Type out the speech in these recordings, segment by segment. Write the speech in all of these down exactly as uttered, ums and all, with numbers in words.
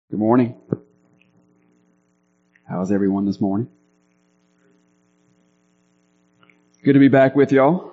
Good morning. How's everyone this morning? Good to be back with y'all.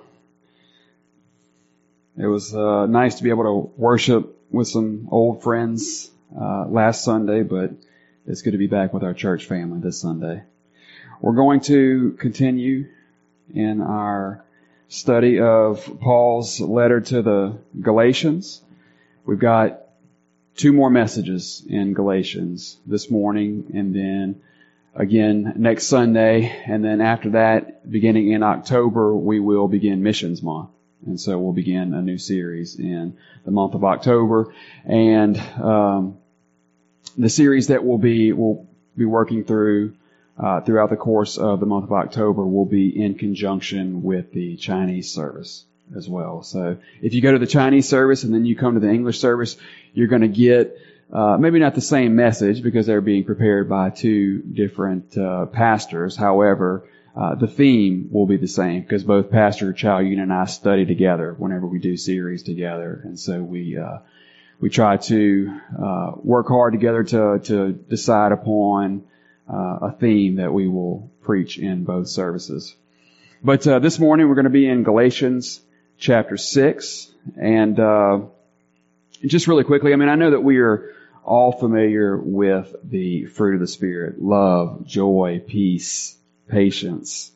It was uh, nice to be able to worship with some old friends uh, last Sunday, but it's good to be back with our church family this Sunday. We're going to continue in our study of Paul's letter to the Galatians. We've got two more messages in Galatians this morning, and then again next Sunday, and then after that, beginning in October, we will begin Missions Month. And so we'll begin a new series in the month of October. And um, the series that we'll be, we'll be working through uh, throughout the course of the month of October will be in conjunction with the Chinese service as well. So if you go to the Chinese service and then you come to the English service, you're going to get uh, maybe not the same message because they're being prepared by two different uh, pastors. However, uh, the theme will be the same because both Pastor Chow Yun and I study together whenever we do series together, and so we uh, we try to uh, work hard together to to decide upon uh, a theme that we will preach in both services. But uh, this morning we're going to be in Galatians chapter six, and uh, just really quickly, I mean, I know that we are all familiar with the fruit of the Spirit: love, joy, peace, patience,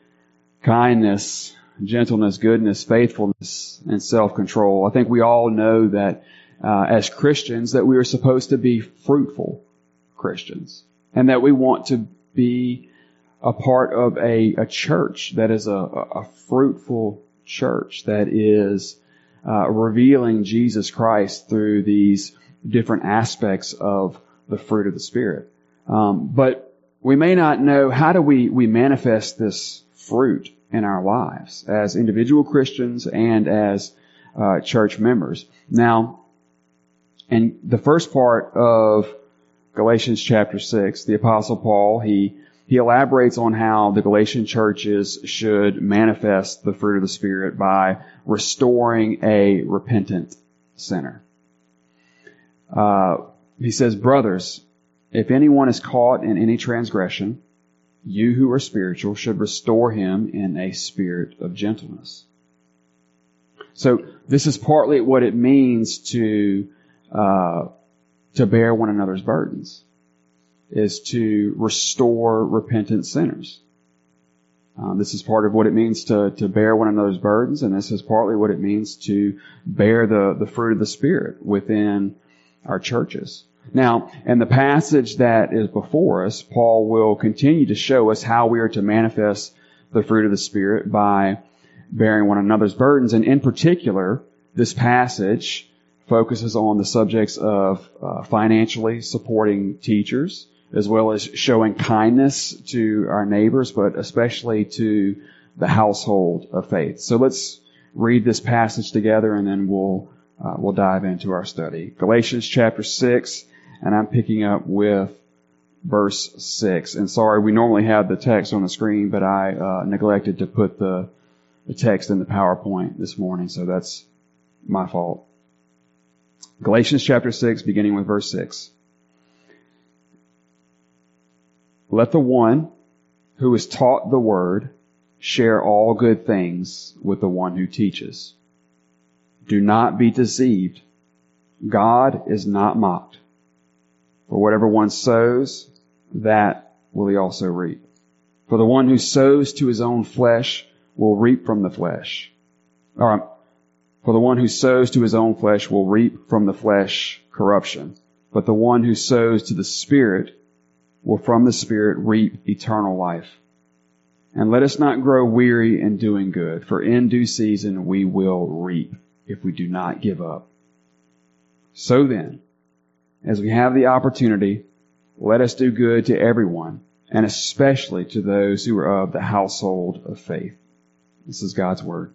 kindness, gentleness, goodness, faithfulness, and self-control. I think we all know that uh, as Christians that we are supposed to be fruitful Christians, and that we want to be a part of a, a church that is a, a fruitful church that is uh, revealing Jesus Christ through these different aspects of the fruit of the Spirit. Um, but we may not know, how do we, we manifest this fruit in our lives as individual Christians and as uh, church members. Now, in the first part of Galatians chapter six, the Apostle Paul, he He elaborates on how the Galatian churches should manifest the fruit of the Spirit by restoring a repentant sinner. Uh, he says, "Brothers, if anyone is caught in any transgression, you who are spiritual should restore him in a spirit of gentleness." So this is partly what it means to uh, to bear one another's burdens, is to restore repentant sinners. Um, this is part of what it means to, to bear one another's burdens, and this is partly what it means to bear the, the fruit of the Spirit within our churches. Now, in the passage that is before us, Paul will continue to show us how we are to manifest the fruit of the Spirit by bearing one another's burdens, and in particular, this passage focuses on the subjects of uh, financially supporting teachers, as well as showing kindness to our neighbors, but especially to the household of faith. So let's read this passage together, and then we'll uh, we'll dive into our study. Galatians chapter six, and I'm picking up with verse six. And sorry, we normally have the text on the screen, but I uh, neglected to put the the text in the PowerPoint this morning, so that's my fault. Galatians chapter six, beginning with verse six. "Let the one who is taught the word share all good things with the one who teaches. Do not be deceived. God is not mocked. For whatever one sows, that will he also reap. For the one who sows to his own flesh will reap from the flesh. Or, for the one who sows to his own flesh will reap from the flesh corruption. But the one who sows to the Spirit will from the Spirit reap eternal life. And let us not grow weary in doing good, for in due season we will reap if we do not give up. So then, as we have the opportunity, let us do good to everyone, and especially to those who are of the household of faith." This is God's Word.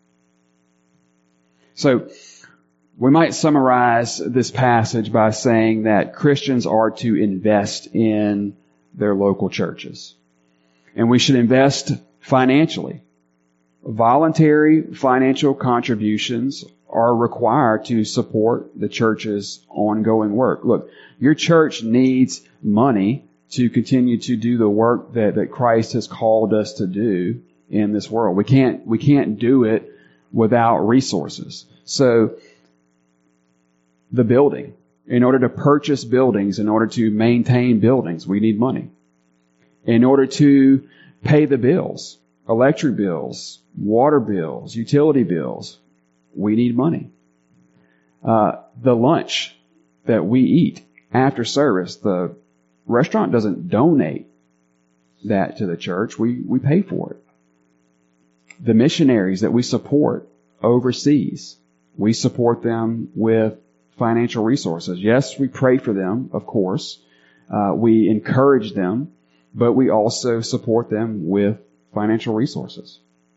So, we might summarize this passage by saying that Christians are to invest in their local churches. And we should invest financially. Voluntary financial contributions are required to support the church's ongoing work. Look, your church needs money to continue to do the work that, that Christ has called us to do in this world. We can't, we can't do it without resources. So, the building. In order to purchase buildings, in order to maintain buildings, we need money. In order to pay the bills, electric bills, water bills, utility bills, we need money. Uh, the lunch that we eat after service, the restaurant doesn't donate that to the church. We, we pay for it. The missionaries that we support overseas, we support them with financial resources. Yes, we pray for them, of course. Uh, we encourage them, but we also support them with financial resources.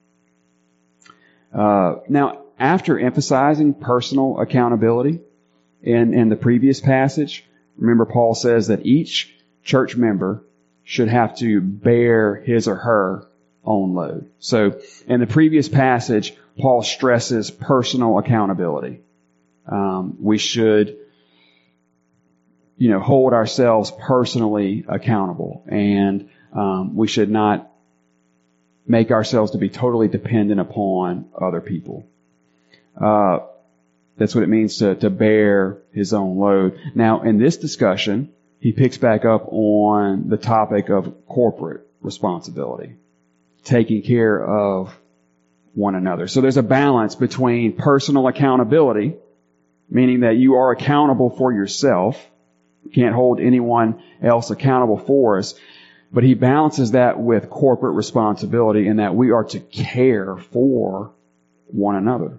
Uh, now, after emphasizing personal accountability in, in the previous passage, remember Paul says that each church member should have to bear his or her own load. So, in the previous passage, Paul stresses personal accountability. Um, we should, you know, hold ourselves personally accountable, and um, we should not make ourselves to be totally dependent upon other people. Uh, that's what it means to, to bear his own load. Now, in this discussion, he picks back up on the topic of corporate responsibility, taking care of one another. So there's a balance between personal accountability, meaning that you are accountable for yourself. You can't hold anyone else accountable for us. But he balances that with corporate responsibility in that we are to care for one another.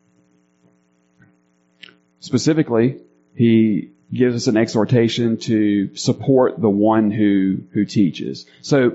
Specifically, he gives us an exhortation to support the one who, who teaches. So,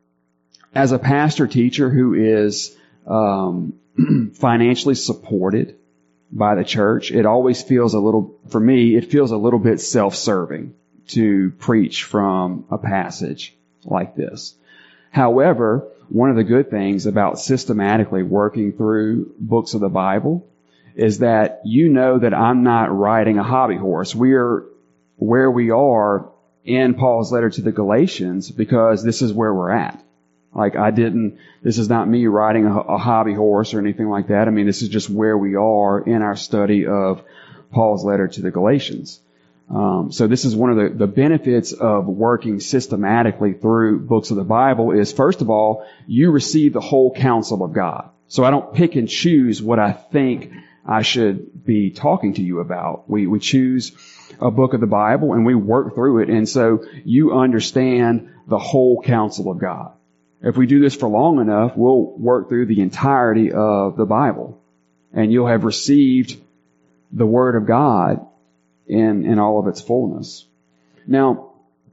as a pastor teacher who is um, financially supported by the church, it always feels a little, for me, it feels a little bit self-serving to preach from a passage like this. However, one of the good things about systematically working through books of the Bible is that you know that I'm not riding a hobby horse. We are where we are in Paul's letter to the Galatians because this is where we're at. Like I didn't, this is not me riding a, a hobby horse or anything like that. I mean, this is just where we are in our study of Paul's letter to the Galatians. Um, so this is one of the, the benefits of working systematically through books of the Bible is, first of all, you receive the whole counsel of God. So I don't pick and choose what I think I should be talking to you about. We, we choose a book of the Bible and we work through it. And so you understand the whole counsel of God. If we do this for long enough, we'll work through the entirety of the Bible and you'll have received the Word of God in, in all of its fullness. Now,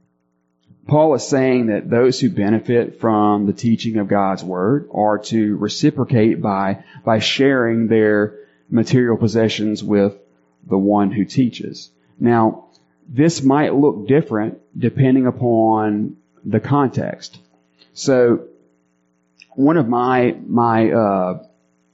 Paul is saying that those who benefit from the teaching of God's Word are to reciprocate by, by sharing their material possessions with the one who teaches. Now, this might look different depending upon the context. So, one of my, my, uh,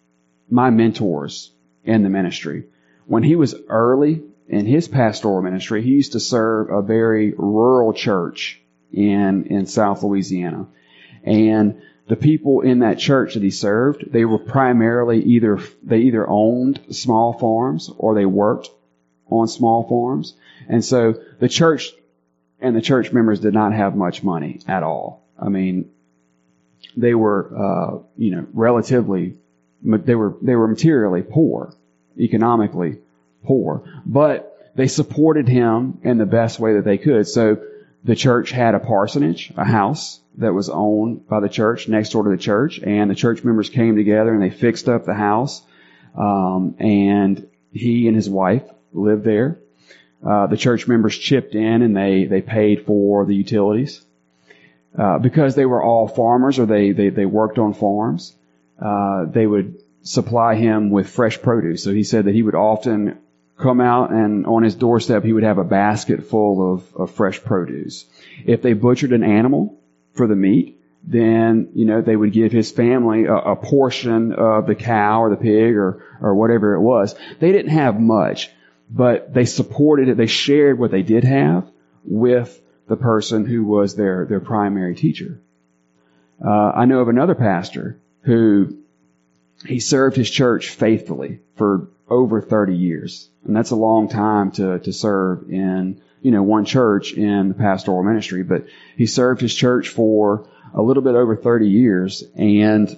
my mentors in the ministry, when he was early in his pastoral ministry, he used to serve a very rural church in, in South Louisiana. And the people in that church that he served, they were primarily either, they either owned small farms or they worked on small farms. And so the church and the church members did not have much money at all. I mean, they were, uh, you know, relatively, they were, they were materially poor, economically poor, but they supported him in the best way that they could. So the church had a parsonage, a house that was owned by the church next door to the church, and the church members came together and they fixed up the house, um, and he and his wife lived there. Uh, the church members chipped in and they, they paid for the utilities. Uh, because they were all farmers or they, they, they worked on farms, uh, they would supply him with fresh produce. So he said that he would often come out and on his doorstep he would have a basket full of, of fresh produce. If they butchered an animal for the meat, then, you know, they would give his family a, a portion of the cow or the pig or, or whatever it was. They didn't have much, but they supported it. They shared what they did have with the person who was their, their primary teacher. Uh, I know of another pastor who he served his church faithfully for over thirty years. And that's a long time to, to serve in, you know, one church in the pastoral ministry. But he served his church for a little bit over thirty years. And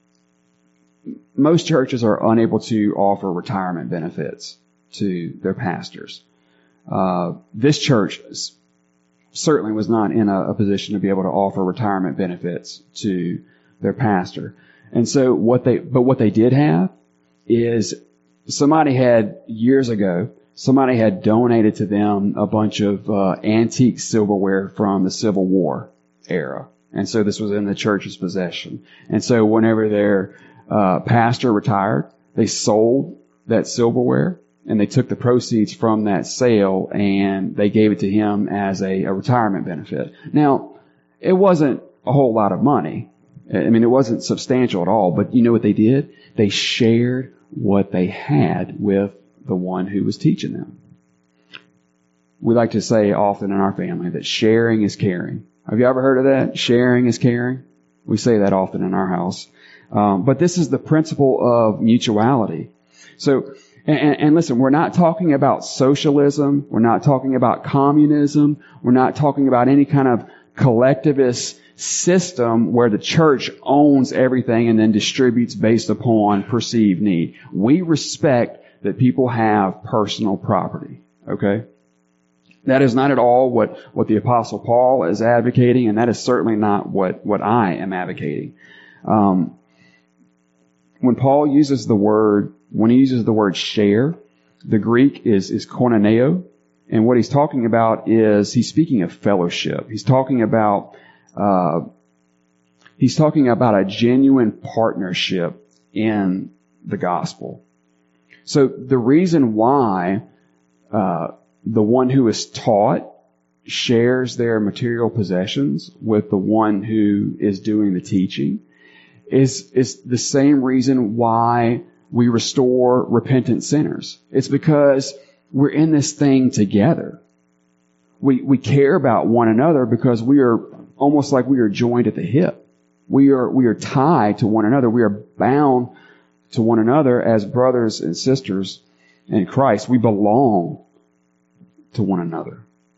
most churches are unable to offer retirement benefits to their pastors. Uh, this church certainly was not in a, a position to be able to offer retirement benefits to their pastor. And so what they, but what they did have is somebody had years ago, somebody had donated to them a bunch of uh, antique silverware from the Civil War era. And so this was in the church's possession. And so whenever their uh, pastor retired, they sold that silverware and they took the proceeds from that sale and they gave it to him as a, a retirement benefit. Now, it wasn't a whole lot of money. I mean, it wasn't substantial at all, but you know what they did? They shared what they had with the one who was teaching them. We like to say often in our family that sharing is caring. Have you ever heard of that? Sharing is caring. We say that often in our house. Um, but this is the principle of mutuality. So, and, and listen, we're not talking about socialism. We're not talking about communism. We're not talking about any kind of collectivist system where the church owns everything and then distributes based upon perceived need. We respect that people have personal property. Okay? That is not at all what, what the Apostle Paul is advocating, and that is certainly not what, what I am advocating. Um, when Paul uses the word, when he uses the word share, the Greek is, is koinoneo, and what he's talking about is he's speaking of fellowship. He's talking about Uh, he's talking about a genuine partnership in the gospel. So the reason why uh, the one who is taught shares their material possessions with the one who is doing the teaching is is the same reason why we restore repentant sinners. It's because we're in this thing together. We we care about one another because we are almost like we are joined at the hip. We are, we are tied to one another. We are bound to one another as brothers and sisters in Christ. We belong to one another.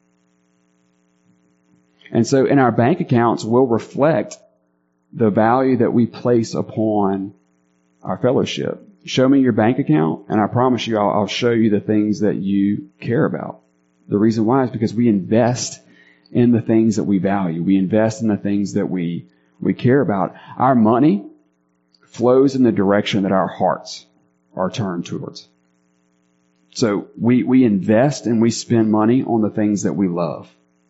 And so in our bank accounts, we'll reflect the value that we place upon our fellowship. Show me your bank account, and I promise you, I'll, I'll show you the things that you care about. The reason why is because we invest in the things that we value. We invest in the things that we, we care about. Our money flows in the direction that our hearts are turned towards. So we, we invest and we spend money on the things that we love.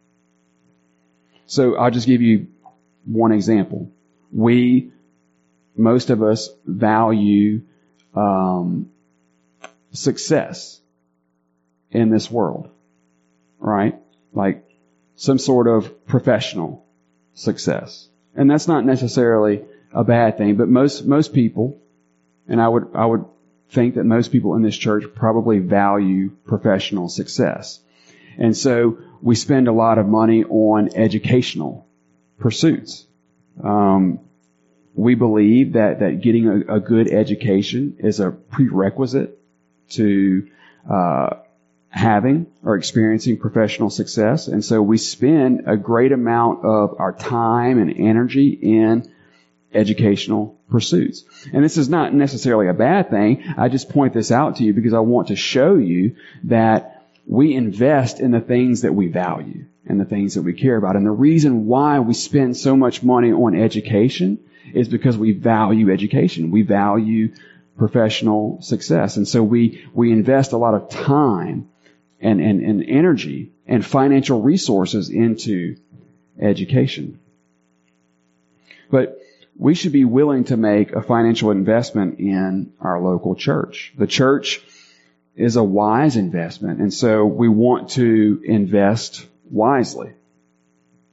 So I'll just give you one example. We, most of us value, um, success in this world, right? Like, some sort of professional success. And that's not necessarily a bad thing, but most, most people, and I would, I would think that most people in this church probably value professional success. And so we spend a lot of money on educational pursuits. Um, we believe that, that getting a, a good education is a prerequisite to, uh, having or experiencing professional success. And so we spend a great amount of our time and energy in educational pursuits. And this is not necessarily a bad thing. I just point this out to you because I want to show you that we invest in the things that we value and the things that we care about. And the reason why we spend so much money on education is because we value education. We value professional success. And so we, we invest a lot of time And, and, and energy and financial resources into education. But we should be willing to make a financial investment in our local church. The church is a wise investment, and so we want to invest wisely.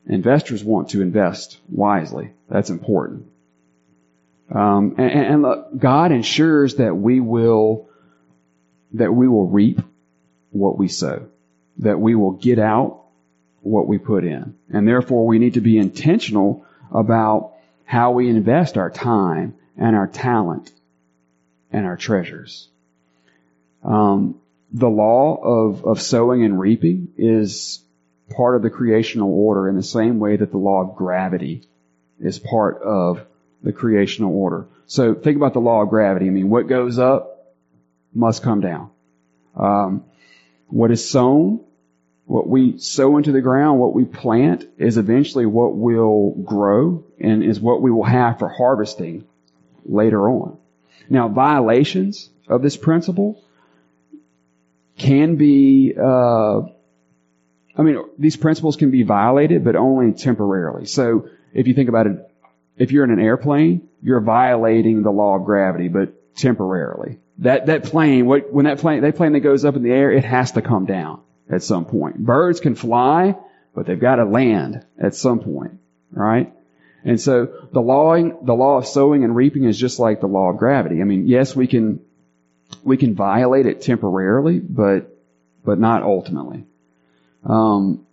Investors want to invest wisely. That's important. Um, and, and look, God ensures that we will, that we will reap what we sow, that we will get out what we put in. And therefore we need to be intentional about how we invest our time and our talent and our treasures. Um, the law of, of sowing and reaping is part of the creational order in the same way that the law of gravity is part of the creational order. So think about the law of gravity. I mean, what goes up must come down. Um, what is sown, what we sow into the ground, what we plant is eventually what will grow and is what we will have for harvesting later on. Now, violations of this principle can be, uh, I mean, these principles can be violated, but only temporarily. So if you think about it, if you're in an airplane, you're violating the law of gravity, but temporarily. That, that plane, what, when that plane, that plane that goes up in the air, it has to come down at some point. Birds can fly, but they've got to land at some point, right? And so the law, the law of sowing and reaping is just like the law of gravity. I mean, yes, we can, we can violate it temporarily, but, but not ultimately. Um,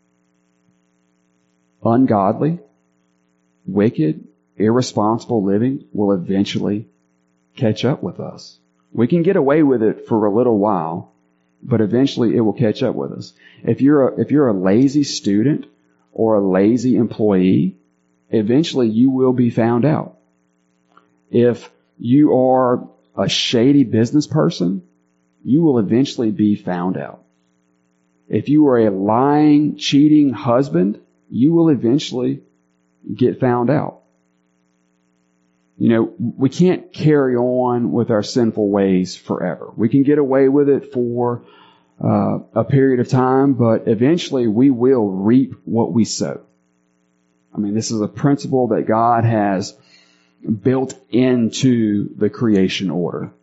ungodly, wicked, irresponsible living will eventually catch up with us. We can get away with it for a little while, but eventually it will catch up with us. If you're a, if you're a lazy student or a lazy employee, eventually you will be found out. If you are a shady business person, you will eventually be found out. If you are a lying, cheating husband, you will eventually get found out. You know, we can't carry on with our sinful ways forever. We can get away with it for uh, a period of time, but eventually we will reap what we sow. I mean, this is a principle that God has built into the creation order.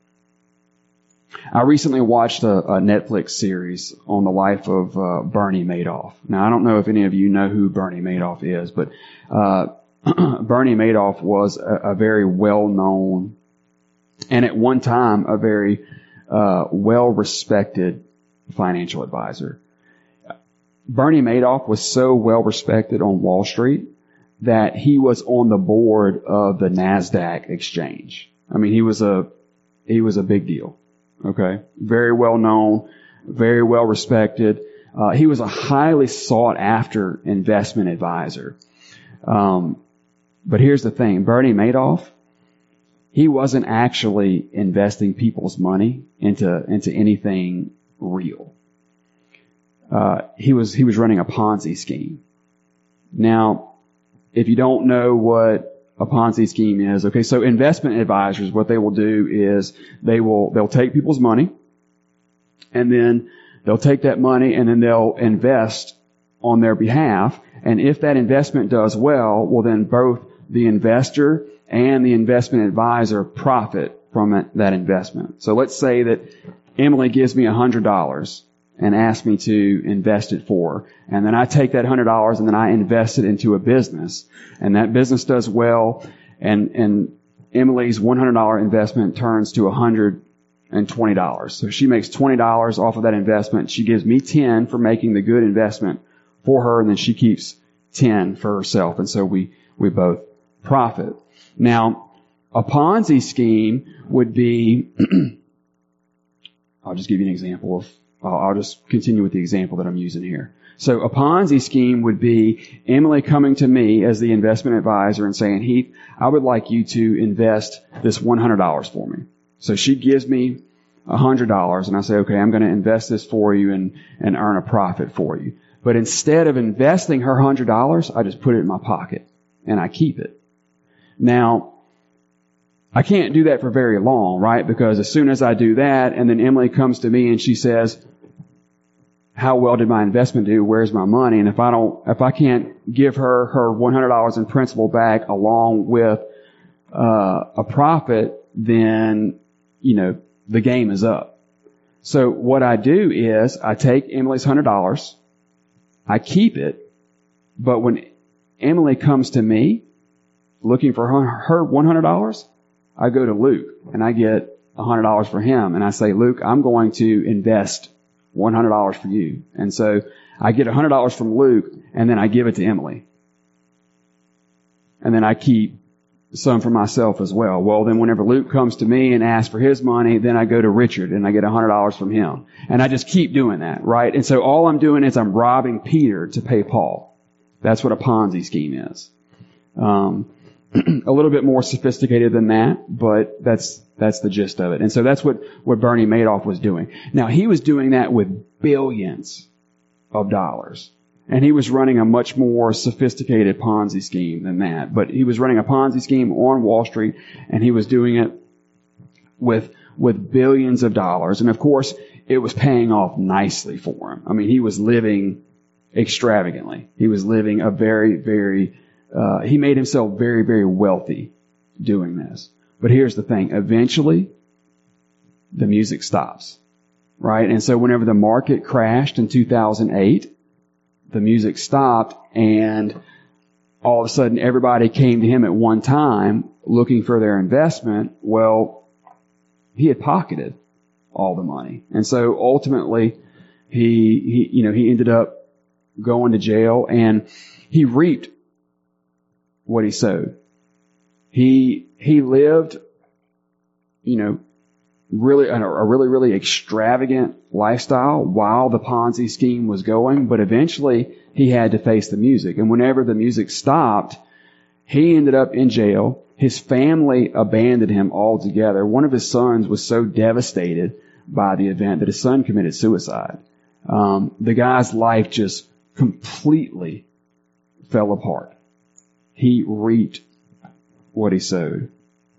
I recently watched a, a Netflix series on the life of uh, Bernie Madoff. Now, I don't know if any of you know who Bernie Madoff is, but uh Bernie Madoff was a, a very well-known and at one time a very uh well-respected financial advisor. Bernie Madoff was so well-respected on Wall Street that he was on the board of the NASDAQ exchange. I mean, he was a he was a big deal. Okay, very well-known, very well-respected. Uh, he was a highly sought-after investment advisor. Um, But here's the thing, Bernie Madoff, he wasn't actually investing people's money into, into anything real. Uh, he was, he was running a Ponzi scheme. Now, if you don't know what a Ponzi scheme is, okay, so investment advisors, what they will do is they will, they'll take people's money and then they'll take that money and then they'll invest on their behalf. And if that investment does well, well then both the investor and the investment advisor profit from it, that investment. So let's say that Emily gives me one hundred dollars and asks me to invest it for her. And then I take that one hundred dollars and then I invest it into a business. And that business does well. And, and Emily's one hundred dollars investment turns to one hundred twenty dollars. So she makes twenty dollars off of that investment. She gives me ten dollars for making the good investment for her, and then she keeps ten for herself. And so we, we both profit. Now, a Ponzi scheme would be, I'll just give you an example of, I'll, I'll just continue with the example that I'm using here. So a Ponzi scheme would be Emily coming to me as the investment advisor and saying, Heath, I would like you to invest this one hundred dollars for me. So she gives me one hundred dollars and I say, okay, I'm going to invest this for you and, and earn a profit for you. But instead of investing her one hundred dollars, I just put it in my pocket and I keep it. Now, I can't do that for very long, right? Because as soon as I do that, and then Emily comes to me and she says, how well did my investment do? Where's my money? And if I don't, if I can't give her her one hundred dollars in principal back along with uh a profit, then, you know, the game is up. So what I do is I take Emily's one hundred dollars, I keep it, But when Emily comes to me looking for her, her one hundred dollars, I go to Luke and I get one hundred dollars for him. And I say, Luke, I'm going to invest one hundred dollars for you. And so I get one hundred dollars from Luke and then I give it to Emily. And then I keep some for myself as well. Well, then whenever Luke comes to me and asks for his money, then I go to Richard and I get one hundred dollars from him. And I just keep doing that, right? And so all I'm doing is I'm robbing Peter to pay Paul. That's what a Ponzi scheme is. Um, a little bit more sophisticated than that, but that's that's the gist of it. And so that's what, what Bernie Madoff was doing. Now, he was doing that with billions of dollars. And he was running a much more sophisticated Ponzi scheme than that. But he was running a Ponzi scheme on Wall Street, and he was doing it with with billions of dollars. And of course, it was paying off nicely for him. I mean, he was living extravagantly. He was living a very, very, uh, he made himself very, very wealthy doing this. But here's the thing. Eventually, the music stops, right? And so whenever the market crashed in two thousand eight, the music stopped, and all of a sudden everybody came to him at one time looking for their investment. Well, he had pocketed all the money. And so ultimately he, he, you know, he ended up going to jail, and he reaped what he sowed. He, he lived, you know, really, a, a really, really extravagant lifestyle while the Ponzi scheme was going, but eventually he had to face the music. And whenever the music stopped, he ended up in jail. His family abandoned him altogether. One of his sons was so devastated by the event that his son committed suicide. Um, the guy's life just completely fell apart. He reaped what he sowed.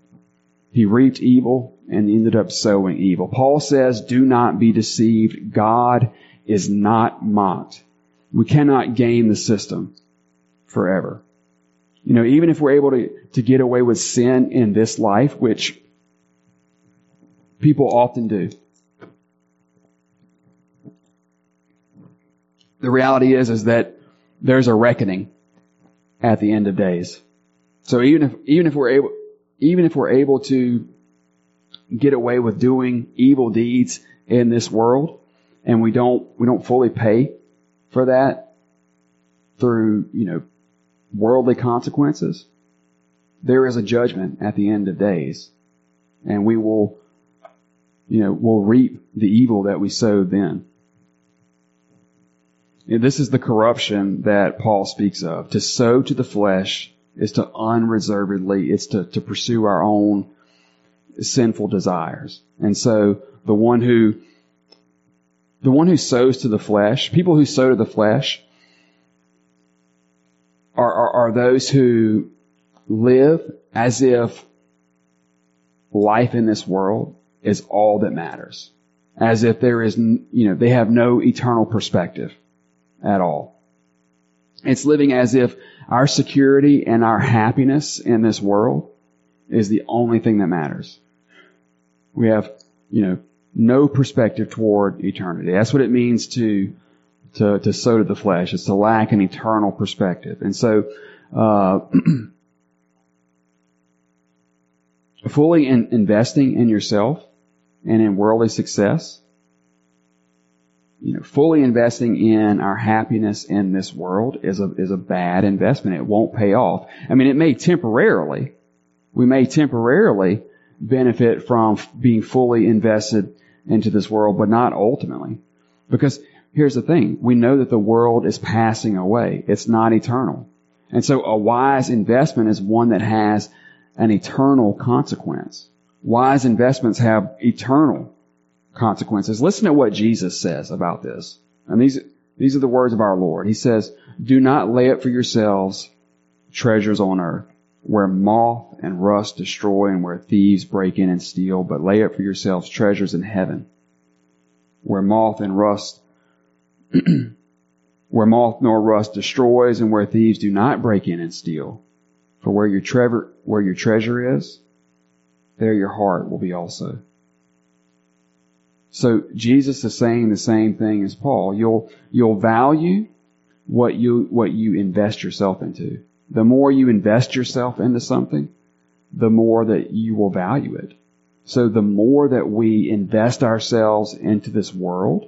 He reaped evil and ended up sowing evil. Paul says, do not be deceived. God is not mocked. We cannot game the system forever. You know, even if we're able to, to get away with sin in this life, which people often do, the reality is, is that there's a reckoning at the end of days. So even if, even if we're able, even if we're able to get away with doing evil deeds in this world, and we don't, we don't fully pay for that through, you know, worldly consequences, there is a judgment at the end of days, and we will, you know, we'll reap the evil that we sowed then. And this is the corruption that Paul speaks of. To sow to the flesh is to unreservedly, it's to, to pursue our own sinful desires. And so the one who, the one who sows to the flesh, people who sow to the flesh are, are, are those who live as if life in this world is all that matters. As if there is, you know, they have no eternal perspective at all. It's living as if our security and our happiness in this world is the only thing that matters. We have, you know, no perspective toward eternity. That's what it means to, to, to sow to the flesh. It's to lack an eternal perspective. And so, uh, fully in investing in yourself and in worldly success, you know, fully investing in our happiness in this world is a, is a bad investment. It won't pay off. I mean, it may temporarily, we may temporarily benefit from being fully invested into this world, but not ultimately. Because here's the thing. We know that the world is passing away. It's not eternal. And so a wise investment is one that has an eternal consequence. Wise investments have eternal consequences. Listen to what Jesus says about this. And these, these are the words of our Lord. He says, do not lay up for yourselves treasures on earth, where moth and rust destroy and where thieves break in and steal, but lay up for yourselves treasures in heaven, where moth and rust, where moth nor rust destroys and where thieves do not break in and steal. For where your treasure, where your treasure is, there your heart will be also. So Jesus is saying the same thing as Paul. You'll, you'll value what you, what you invest yourself into. The more you invest yourself into something, the more that you will value it. So the more that we invest ourselves into this world,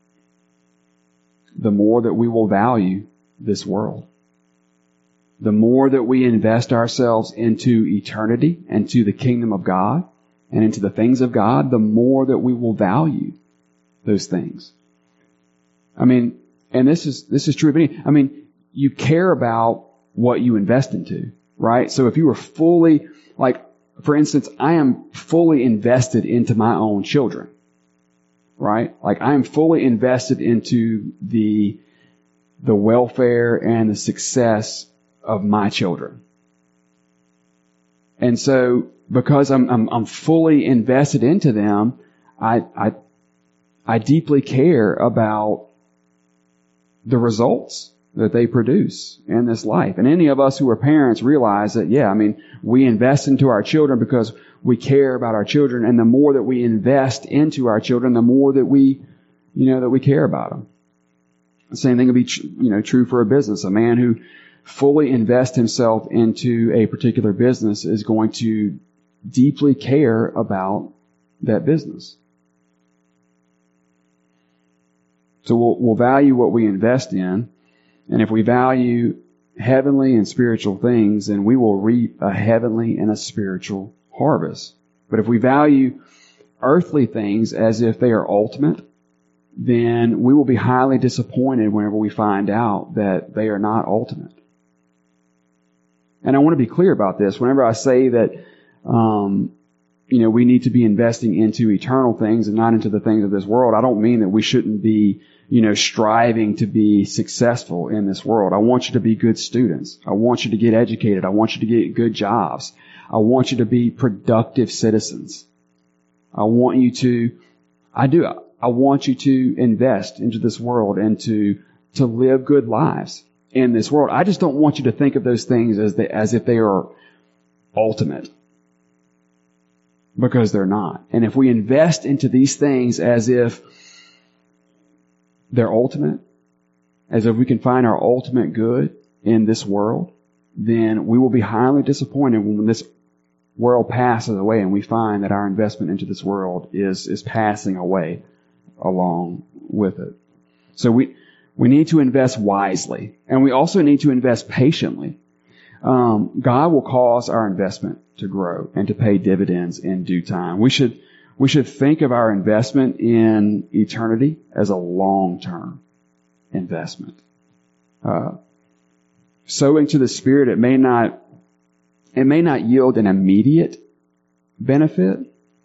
the more that we will value this world. The more that we invest ourselves into eternity and to the kingdom of God and into the things of God, the more that we will value those things. I mean, and this is, this is true of any, I mean, you care about what you invest into, right? So if you were fully, like, for instance, I am fully invested into my own children, right? Like, I am fully invested into the, the welfare and the success of my children. And so, because I'm, I'm, I'm fully invested into them, I, I, I deeply care about the results that they produce in this life. And any of us who are parents realize that, yeah, I mean, we invest into our children because we care about our children. And the more that we invest into our children, the more that we, you know, that we care about them. The same thing would be, you know, true for a business. A man who fully invests himself into a particular business is going to deeply care about that business. So we'll, we'll value what we invest in. And if we value heavenly and spiritual things, then we will reap a heavenly and a spiritual harvest. But if we value earthly things as if they are ultimate, then we will be highly disappointed whenever we find out that they are not ultimate. And I want to be clear about this. Whenever I say that, um, you know, we need to be investing into eternal things and not into the things of this world, I don't mean that we shouldn't be, you know, striving to be successful in this world. I want you to be good students. I want you to get educated. I want you to get good jobs. I want you to be productive citizens. I want you to, I do, I want you to invest into this world and to, to live good lives in this world. I just don't want you to think of those things as they, as if they are ultimate. Because they're not. And if we invest into these things as if they're ultimate, as if we can find our ultimate good in this world, then we will be highly disappointed when this world passes away and we find that our investment into this world is, is passing away along with it. So we, we need to invest wisely, and we also need to invest patiently. Um, God will cause our investment to grow and to pay dividends in due time. We should, we should think of our investment in eternity as a long-term investment. Uh, sowing to the Spirit, it may not, it may not yield an immediate benefit,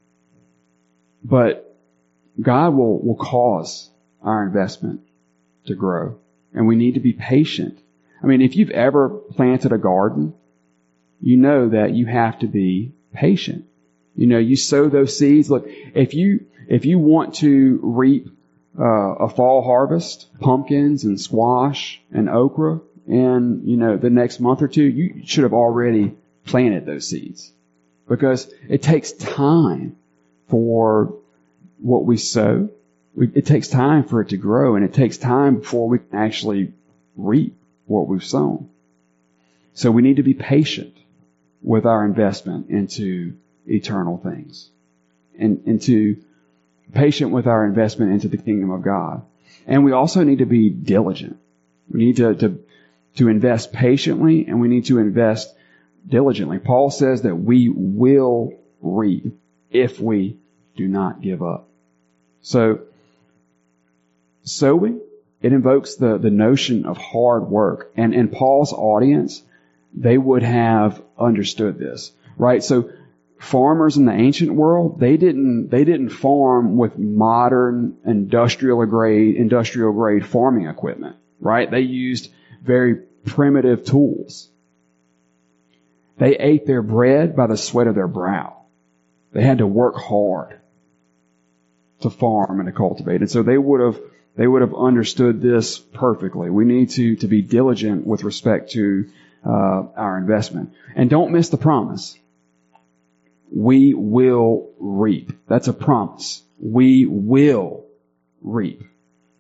but God will, will cause our investment to grow. And we need to be patient. I mean, if you've ever planted a garden, you know that you have to be patient. You know, you sow those seeds. Look, if you, if you want to reap uh, a fall harvest, pumpkins and squash and okra in, you know, the next month or two, you should have already planted those seeds. Because it takes time for what we sow. It takes time for it to grow, and it takes time before we can actually reap what we've sown. So we need to be patient with our investment into eternal things, and into patient with our investment into the kingdom of God. And we also need to be diligent. We need to, to, to invest patiently, and we need to invest diligently. Paul says that we will reap if we do not give up. So, sowing, it invokes the, the notion of hard work. And in Paul's audience, they would have understood this, right? So farmers in the ancient world, they didn't, they didn't farm with modern industrial grade, industrial grade farming equipment, right? They used very primitive tools. They ate their bread by the sweat of their brow. They had to work hard to farm and to cultivate. And so they would have, they would have understood this perfectly. We need to, to be diligent with respect to uh, our investment. And don't miss the promise. We will reap. That's a promise. We will reap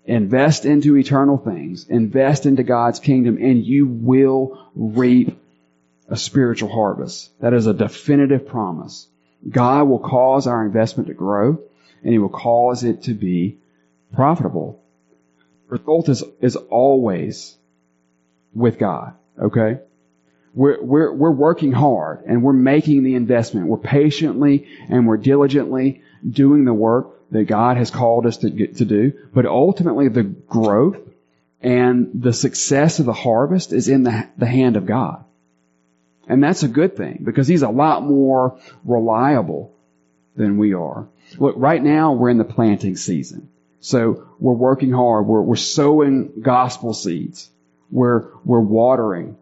Invest into eternal things. Invest into God's kingdom, and you will reap a spiritual harvest. That is a definitive promise. God will cause our investment to grow, and He will cause it to be profitable. The result is, is always with God, okay? We're, we're, we're working hard, and we're making the investment. We're patiently and we're diligently doing the work that God has called us to get, to do. But ultimately, the growth and the success of the harvest is in the, the hand of God. And that's a good thing, because He's a lot more reliable than we are. Look, right now we're in the planting season. So we're working hard. We're, we're sowing gospel seeds. We're, we're watering.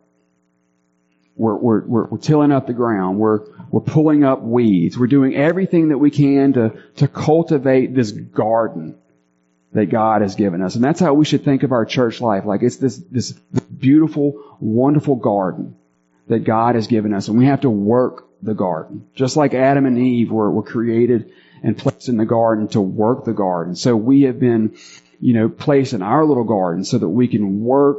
We're, we're, we're, we're tilling up the ground. We're, we're pulling up weeds. We're doing everything that we can to, to cultivate this garden that God has given us. And that's how we should think of our church life. Like it's this, this beautiful, wonderful garden that God has given us. And we have to work the garden. Just like Adam and Eve were, were created and placed in the garden to work the garden. So we have been, you know, placed in our little garden so that we can work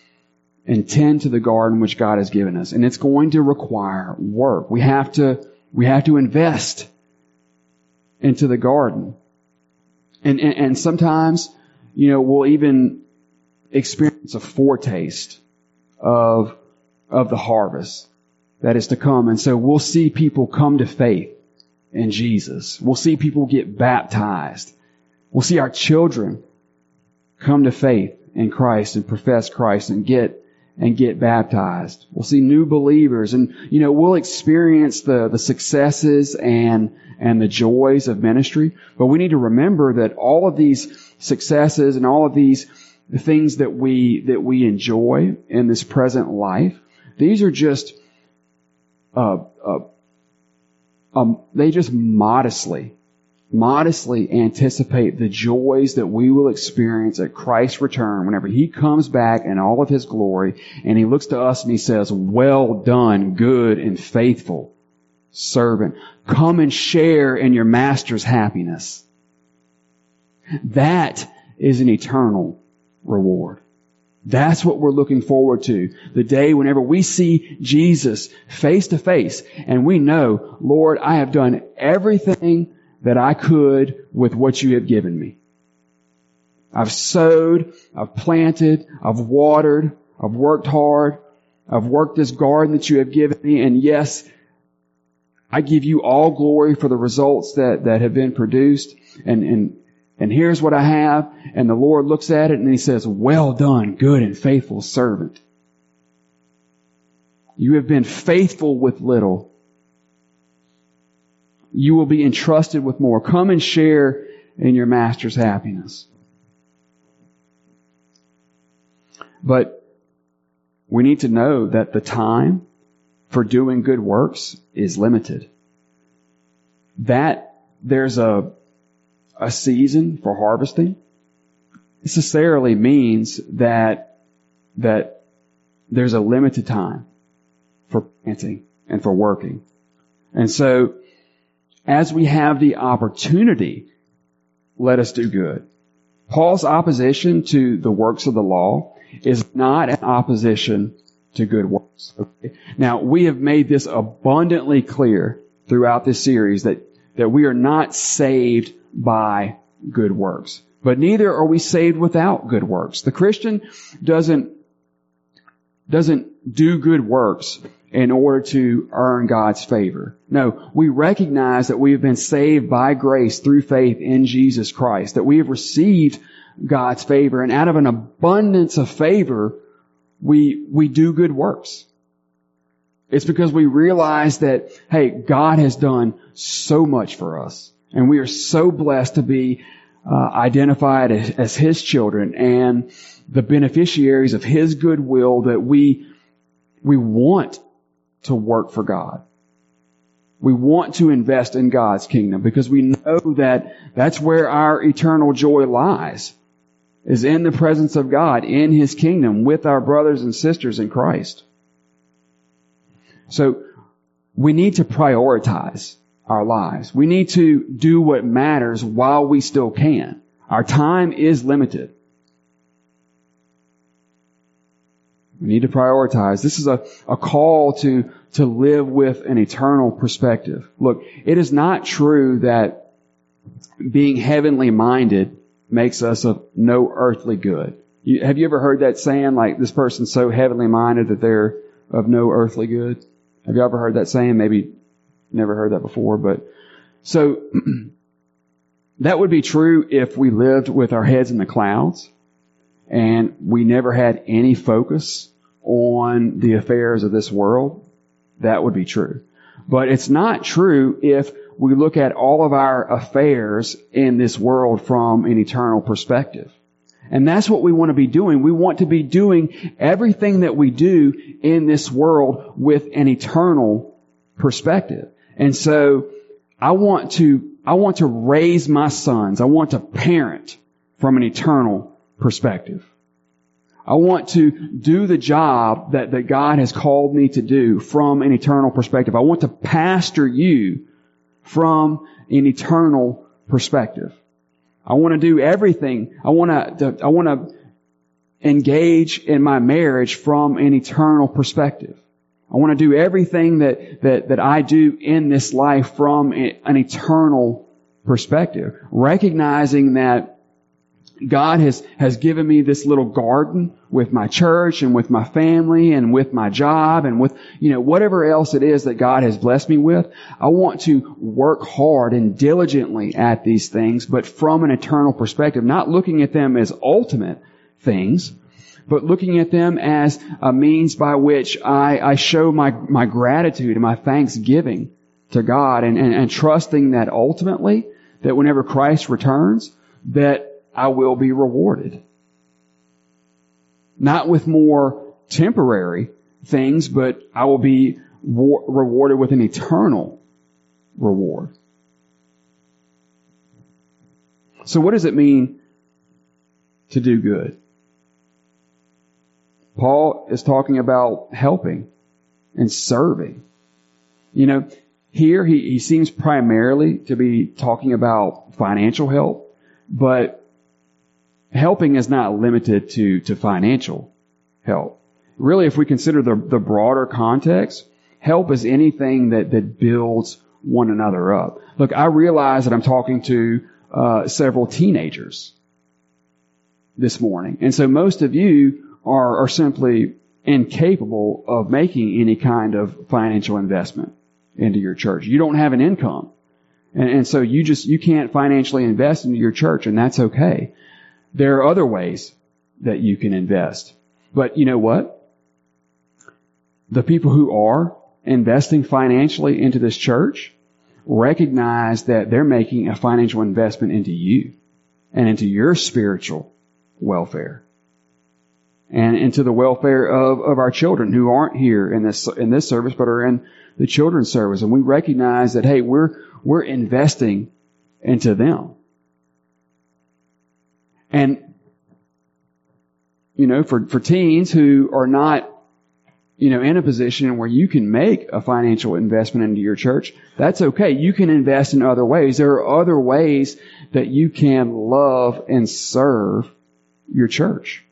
and tend to the garden which God has given us. And it's going to require work. We have to, we have to invest into the garden. And, and, and sometimes, you know, we'll even experience a foretaste of, of the harvest that is to come. And so we'll see people come to faith in Jesus. We'll see people get baptized. We'll see our children come to faith in Christ and profess Christ and get and get baptized. We'll see new believers, and you know, we'll experience the the successes and and the joys of ministry. But we need to remember that all of these successes and all of these things that we that we enjoy in this present life, these are just uh, uh um they just modestly modestly anticipate the joys that we will experience at Christ's return whenever He comes back in all of His glory, and He looks to us and He says, "Well done, good and faithful servant. Come and share in your Master's happiness." That is an eternal reward. That's what we're looking forward to. The day whenever we see Jesus face to face and we know, "Lord, I have done everything that I could with what you have given me. I've sowed, I've planted, I've watered, I've worked hard, I've worked this garden that you have given me, and yes, I give you all glory for the results that, that have been produced, and, and, and here's what I have." And the Lord looks at it and He says, "Well done, good and faithful servant. You have been faithful with little. You will be entrusted with more. Come and share in your Master's happiness." But we need to know that the time for doing good works is limited. That there's a, a season for harvesting necessarily means that, that there's a limited time for planting and for working. And so, as we have the opportunity, let us do good. Paul's opposition to the works of the law is not an opposition to good works. Okay? Now, we have made this abundantly clear throughout this series that, that we are not saved by good works. But neither are we saved without good works. The Christian doesn't, doesn't do good works in order to earn God's favor. No, we recognize that we have been saved by grace through faith in Jesus Christ, that we have received God's favor, and out of an abundance of favor, we, we do good works. It's because we realize that, hey, God has done so much for us, and we are so blessed to be uh, identified as, as His children and the beneficiaries of His goodwill, that we, we want to work for God. We want to invest in God's kingdom because we know that that's where our eternal joy lies, is in the presence of God, in His kingdom, with our brothers and sisters in Christ. So we need to prioritize our lives. We need to do what matters while we still can. Our time is limited. We need to prioritize. This is a, a call to, to live with an eternal perspective. Look, it is not true that being heavenly minded makes us of no earthly good. You, have you ever heard that saying, like, this person's so heavenly minded that they're of no earthly good? Have you ever heard that saying? Maybe never heard that before, but so that would be true if we lived with our heads in the clouds and we never had any focus on the affairs of this world. That would be true. But it's not true if we look at all of our affairs in this world from an eternal perspective. And that's what we want to be doing. We want to be doing everything that we do in this world with an eternal perspective. And so I want to, I want to raise my sons. I want to parent from an eternal perspective. I want to do the job that, that God has called me to do from an eternal perspective. I want to pastor you from an eternal perspective. I want to do everything. I want to, I want to engage in my marriage from an eternal perspective. I want to do everything that, that, that I do in this life from an eternal perspective, recognizing that God has, has given me this little garden with my church and with my family and with my job and with, you know, whatever else it is that God has blessed me with. I want to work hard and diligently at these things, but from an eternal perspective, not looking at them as ultimate things, but looking at them as a means by which I, I show my, my gratitude and my thanksgiving to God and, and, and trusting that ultimately, that whenever Christ returns, that I will be rewarded. Not with more temporary things, but I will be war- rewarded with an eternal reward. So what does it mean to do good? Paul is talking about helping and serving. You know, here he, he seems primarily to be talking about financial help, but helping is not limited to, to financial help. Really, if we consider the, the broader context, help is anything that, that builds one another up. Look, I realize that I'm talking to uh, several teenagers this morning. And so most of you are, are simply incapable of making any kind of financial investment into your church. You don't have an income. And, and so you just, you can't financially invest into your church, and that's okay. There are other ways that you can invest. But you know what? The people who are investing financially into this church recognize that they're making a financial investment into you and into your spiritual welfare and into the welfare of, of our children who aren't here in this, in this service, but are in the children's service. And we recognize that, hey, we're, we're investing into them. And, you know, for, for teens who are not, you know, in a position where you can make a financial investment into your church, that's okay. You can invest in other ways. There are other ways that you can love and serve your church.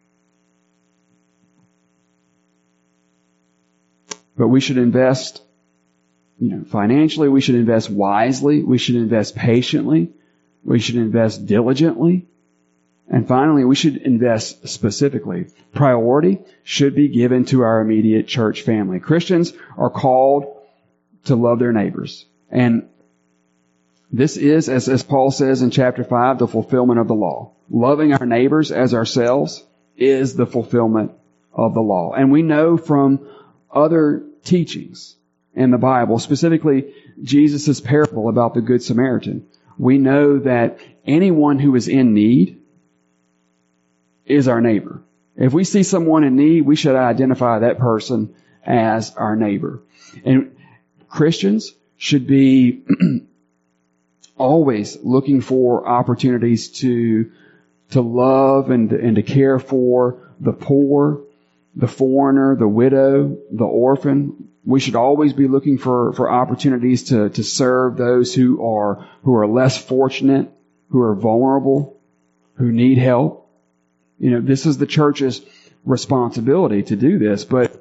But we should invest, you know, financially. We should invest wisely. We should invest patiently. We should invest diligently. And finally, we should invest specifically. Priority should be given to our immediate church family. Christians are called to love their neighbors. And this is, as, as Paul says in chapter five, the fulfillment of the law. Loving our neighbors as ourselves is the fulfillment of the law. And we know from other teachings in the Bible, specifically Jesus' parable about the Good Samaritan, we know that anyone who is in need is our neighbor. If we see someone in need, we should identify that person as our neighbor. And Christians should be always looking for opportunities to to love and, and to care for the poor, the foreigner, the widow, the orphan. We should always be looking for, for opportunities to, to serve those who are who are less fortunate, who are vulnerable, who need help. You know, this is the church's responsibility to do this, but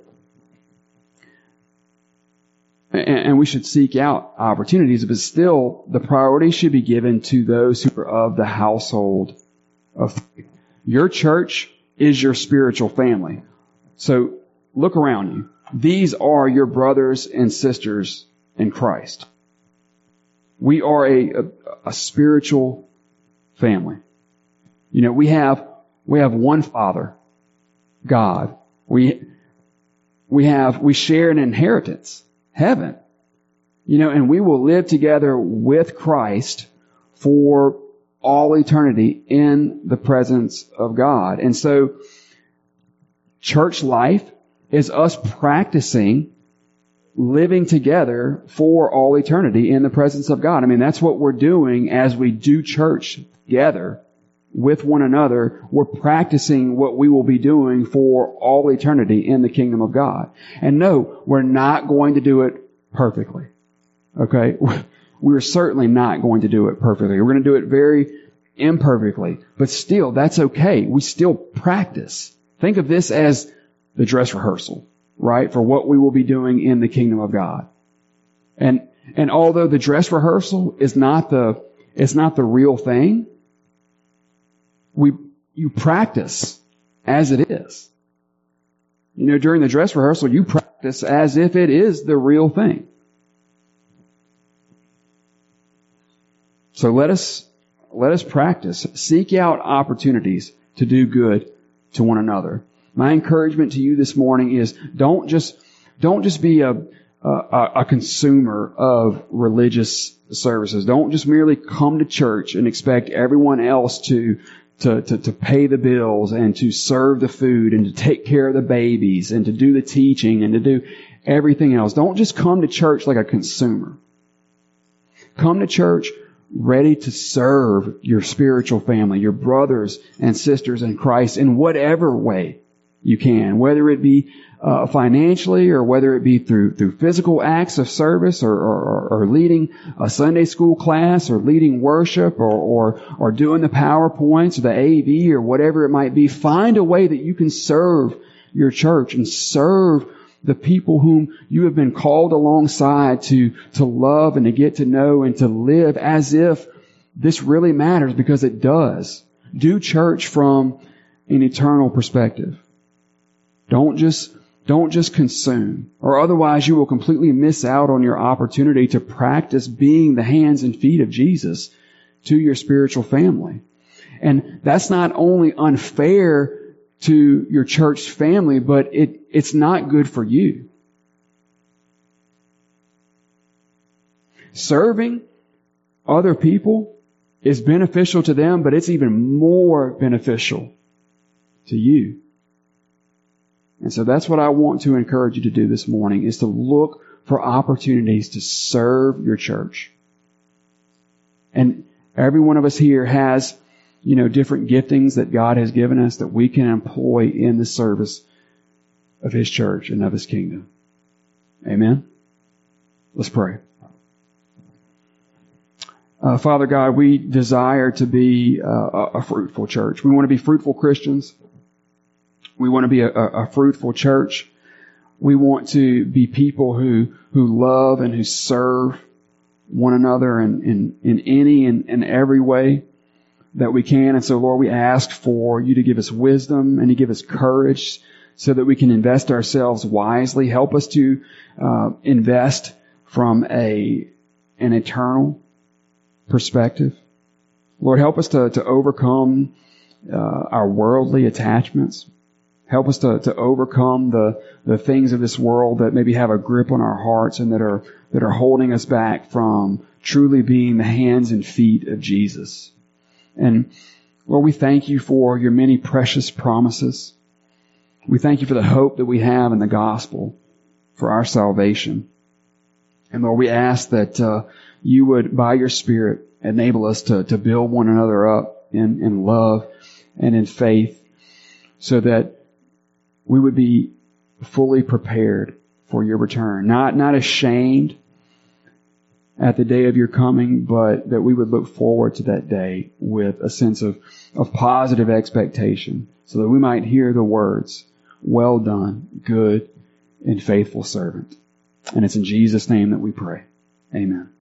and we should seek out opportunities, but still the priority should be given to those who are of the household of faith. Your church is your spiritual family. So look around you. These are your brothers and sisters in Christ. We are a, a, a spiritual family. You know, we have we have one Father, God. We we have we share an inheritance. Heaven. You know, and we will live together with Christ for all eternity in the presence of God. And so, church life is us practicing living together for all eternity in the presence of God. I mean, that's what we're doing as we do church together with one another. We're practicing what we will be doing for all eternity in the kingdom of God. And no, we're not going to do it perfectly. Okay? We're certainly not going to do it perfectly. We're going to do it very imperfectly. But still, that's okay. We still practice. Think of this as the dress rehearsal, right? For what we will be doing in the kingdom of God. And, and although the dress rehearsal is not the, it's not the real thing, we, you practice as it is. You know, during the dress rehearsal, you practice as if it is the real thing. So let us, let us practice. Seek out opportunities to do good to one another. My encouragement to you this morning is don't just, don't just be a, a, a consumer of religious services. Don't just merely come to church and expect everyone else to To, to, to pay the bills and to serve the food and to take care of the babies and to do the teaching and to do everything else. Don't just come to church like a consumer. Come to church ready to serve your spiritual family, your brothers and sisters in Christ in whatever way you can, whether it be uh, financially or whether it be through through physical acts of service or, or, or leading a Sunday school class or leading worship or, or or doing the PowerPoints or the A V or whatever it might be. Find a way that you can serve your church and serve the people whom you have been called alongside to to love and to get to know and to live as if this really matters, because it does. Do church from an eternal perspective. Don't just Don't just consume, or otherwise you will completely miss out on your opportunity to practice being the hands and feet of Jesus to your spiritual family. And that's not only unfair to your church family, but it, it's not good for you. Serving other people is beneficial to them, but it's even more beneficial to you. And so that's what I want to encourage you to do this morning, is to look for opportunities to serve your church. And every one of us here has, you know, different giftings that God has given us that we can employ in the service of His church and of His kingdom. Amen? Let's pray. Uh, Father God, we desire to be uh, a fruitful church. We want to be fruitful Christians. We want to be a, a fruitful church. We want to be people who, who love and who serve one another in, in, in any and in every way that we can. And so, Lord, we ask for you to give us wisdom and to give us courage so that we can invest ourselves wisely. Help us to uh, invest from a an eternal perspective. Lord, help us to, to overcome uh, our worldly attachments. Help us to, to overcome the, the things of this world that maybe have a grip on our hearts and that are that are holding us back from truly being the hands and feet of Jesus. And Lord, we thank you for your many precious promises. We thank you for the hope that we have in the gospel for our salvation. And Lord, we ask that uh, you would, by your Spirit, enable us to, to build one another up in, in love and in faith so that we would be fully prepared for your return. Not, not ashamed at the day of your coming, but that we would look forward to that day with a sense of, of positive expectation so that we might hear the words well done, good and faithful servant. And it's in Jesus' name that we pray. Amen.